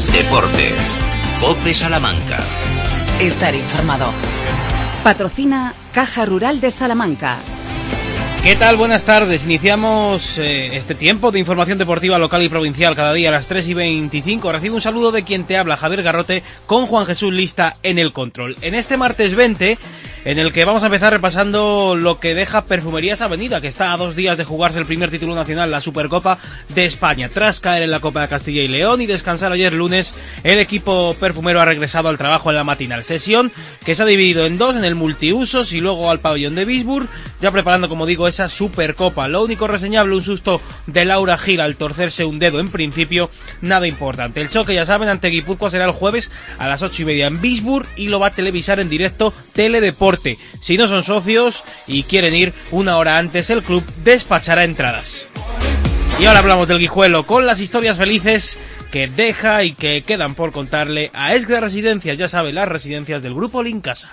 Deportes. COPE Salamanca. Estar informado. Patrocina Caja Rural de Salamanca. ¿Qué tal? Buenas tardes. Iniciamos este tiempo de información deportiva local y provincial cada día a las 3:25. Recibo un saludo de quien te habla, Javier Garrote, con Juan Jesús Lista en el control. En este martes 20, en el que vamos a empezar repasando lo que deja Perfumerías Avenida, que está a 2 días de jugarse el primer título nacional, la Supercopa de España. Tras caer en la Copa de Castilla y León y descansar ayer lunes, el equipo perfumero ha regresado al trabajo en la matinal. Sesión que se ha dividido en dos, en el multiusos y luego al pabellón de Bisburg, ya preparando, como digo, esa Supercopa. Lo único reseñable, un susto de Laura Gil al torcerse un dedo, en principio nada importante. El choque, ya saben, ante Guipúzcoa será el jueves a las 8:30 en Bisburg y lo va a televisar en directo Teledeporte. Si no son socios y quieren ir una hora antes, el club despachará entradas. Y ahora hablamos del Guijuelo, con las historias felices que deja y que quedan por contarle a Esgre Residencias, ya saben, las residencias del Grupo Lincasa.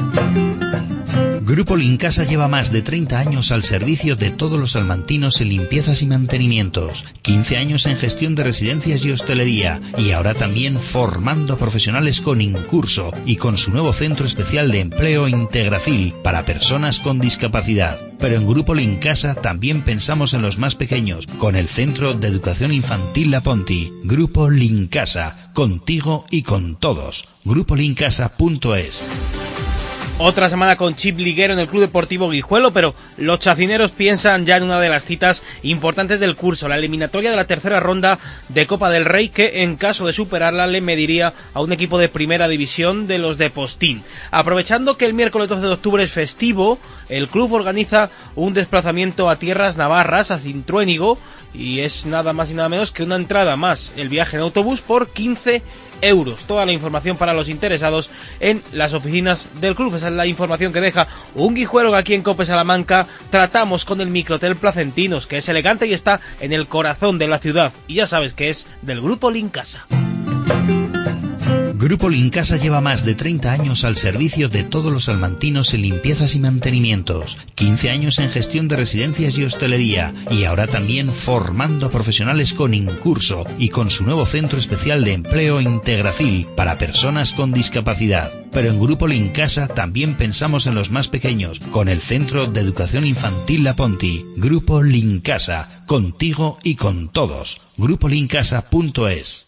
Grupo Lincasa lleva más de 30 años al servicio de todos los salmantinos en limpiezas y mantenimientos, 15 años en gestión de residencias y hostelería, y ahora también formando a profesionales con Incurso y con su nuevo centro especial de empleo Integracil para personas con discapacidad. Pero en Grupo Lincasa también pensamos en los más pequeños, con el Centro de Educación Infantil La Ponti. Grupo Lincasa, contigo y con todos. GrupoLincasa.es. Otra semana con chip liguero en el Club Deportivo Guijuelo, pero los chacineros piensan ya en una de las citas importantes del curso, la eliminatoria de la tercera ronda de Copa del Rey, que en caso de superarla le mediría a un equipo de primera división de los de Postín. Aprovechando que el miércoles 12 de octubre es festivo, el club organiza un desplazamiento a tierras navarras, a Cintruénigo, y es nada más y nada menos que una entrada más el viaje en autobús por 15 euros. Toda la información para los interesados en las oficinas del club. Esa es la información que deja un Guijuelo que aquí en COPE Salamanca tratamos con el Microhotel Placentinos, que es elegante y está en el corazón de la ciudad. Y ya sabes que es del Grupo Lincasa. Grupo Lincasa lleva más de 30 años al servicio de todos los salmantinos en limpiezas y mantenimientos, 15 años en gestión de residencias y hostelería, y ahora también formando a profesionales con Incurso y con su nuevo centro especial de empleo Integracil para personas con discapacidad. Pero en Grupo Lincasa también pensamos en los más pequeños, con el Centro de Educación Infantil La Ponti. Grupo Lincasa, contigo y con todos. GrupoLincasa.es.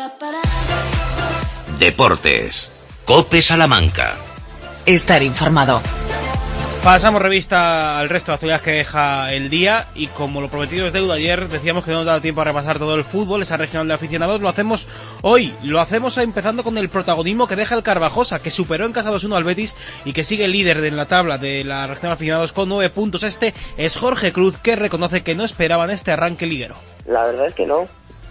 Deportes. COPE Salamanca. Estar informado. Pasamos revista al resto de actividades que deja el día, y como lo prometido es deuda, ayer decíamos que no nos daba tiempo a repasar todo el fútbol, esa regional de aficionados. Lo hacemos hoy, lo hacemos empezando con el protagonismo que deja el Carvajosa, que superó en casa 2-1 al Betis y que sigue líder en la tabla de la regional de aficionados con 9 puntos. Este es Jorge Cruz, que reconoce que no esperaban este arranque liguero. La verdad es que no.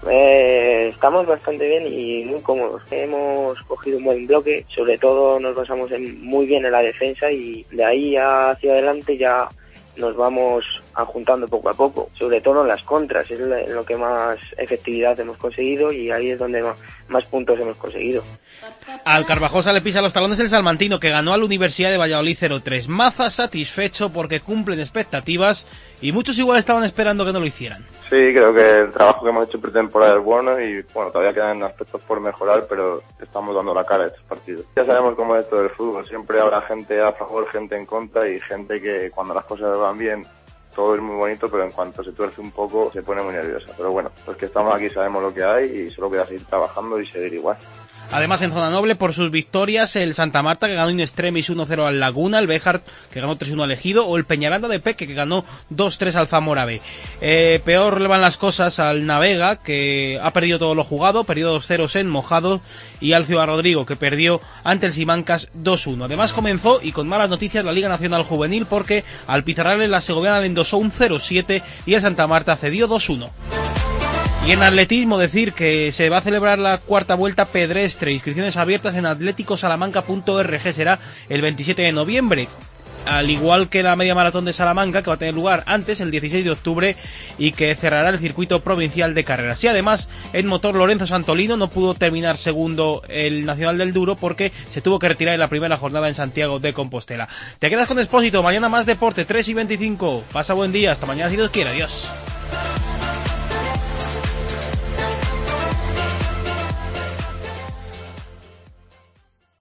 Estamos bastante bien y muy cómodos. Hemos cogido un buen bloque, sobre todo nos basamos muy bien en la defensa, y de ahí hacia adelante ya nos vamos ajuntando poco a poco, sobre todo en las contras, es en lo que más efectividad hemos conseguido y ahí es donde más puntos hemos conseguido. Al Carvajosa le pisa los talones el salmantino, que ganó a la Universidad de Valladolid 0-3. Maza satisfecho porque cumplen expectativas y muchos igual estaban esperando que no lo hicieran. Sí, creo que el trabajo que hemos hecho en pretemporada es bueno y bueno, todavía quedan aspectos por mejorar, pero estamos dando la cara a estos partidos. Ya sabemos cómo es todo el fútbol, siempre habrá gente a favor, gente en contra y gente que cuando las cosas van bien todo es muy bonito, pero en cuanto se tuerce un poco se pone muy nerviosa. Pero bueno, los que estamos aquí sabemos lo que hay y solo queda seguir trabajando y seguir igual. Además, en zona noble, por sus victorias, el Santa Marta, que ganó in extremis 1-0 al Laguna, el Béjar, que ganó 3-1 al Ejido, o el Peñaranda de Peque, que ganó 2-3 al Zamora B. Peor le van las cosas al Navega, que ha perdido todo lo jugado, perdió 2-0 en Mojado, y al Ciudad Rodrigo, que perdió ante el Simancas 2-1. Además, comenzó, y con malas noticias, la Liga Nacional Juvenil, porque al Pizarrales la Segoviana le endosó un 0-7 y el Santa Marta cedió 2-1. Y en atletismo decir que se va a celebrar la cuarta vuelta pedestre, inscripciones abiertas en atleticosalamanca.org, será el 27 de noviembre. Al igual que la media maratón de Salamanca, que va a tener lugar antes, el 16 de octubre, y que cerrará el circuito provincial de carreras. Y además, en motor, Lorenzo Santolino no pudo terminar segundo el Nacional del Duro porque se tuvo que retirar en la primera jornada en Santiago de Compostela. Te quedas con Expósito, mañana más deporte, 3:25. Pasa buen día, hasta mañana si Dios quiere, adiós.